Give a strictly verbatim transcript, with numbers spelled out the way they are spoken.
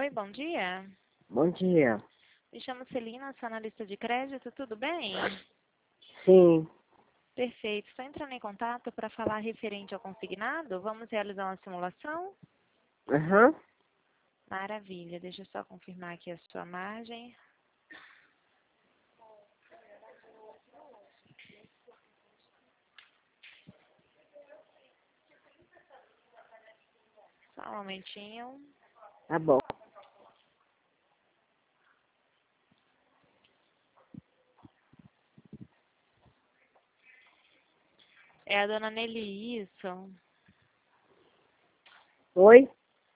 Oi, bom dia. Bom dia. Me chamo Celina, sou analista de crédito, tudo bem? Sim. Perfeito. Estou entrando em contato para falar referente ao consignado. Vamos realizar uma simulação? Aham. Maravilha. Deixa eu só confirmar aqui a sua margem. Só um momentinho. Tá bom. É a dona Nelly, isso? Oi?